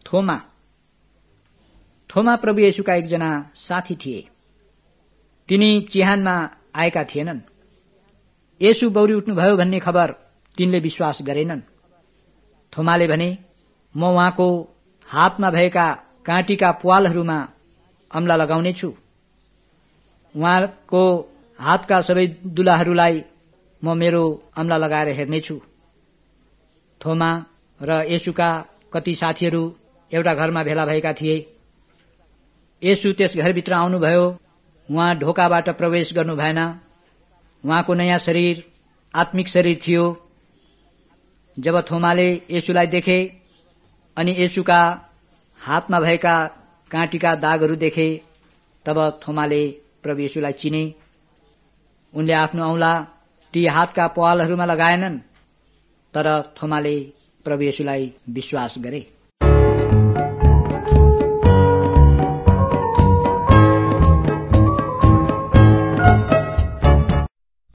थोमा प्रभु येशूका एकजना साथी थिए। तिनी चिहानमा आएका थिएनन्। येशू बौरी उठ्नुभयो भन्ने खबर तिनले विश्वास गरेनन्। थोमाले भने, म उहाँको हातमा भएका काँटीका प्वालहरूमा अम्ला लगाउनेछु, उहाँको हातका सबै दुलाहरूलाई म मेरो अम्ला लगाएर हेर्नेछु। थोमा र येशूका कति साथीहरू एउटा घरमा भेला भएका थिए। येशू त्यस घरभित्र आउनुभयो। उहाँ ढोकाबाट प्रवेश गर्नु भएन। उहाँको नयाँ शरीर आत्मिक शरीर थियो। जब थोमाले येशूलाई देखे अनि येशूका हातमा भएका काँटीका दागहरू देखे, तब थोमाले प्रभु येशूलाई चिने। उनले आफ्नो औँला ती हातका प्वालहरूमा लगाएनन्, तर थोमाले प्रभु येशूलाई विश्वास गरे।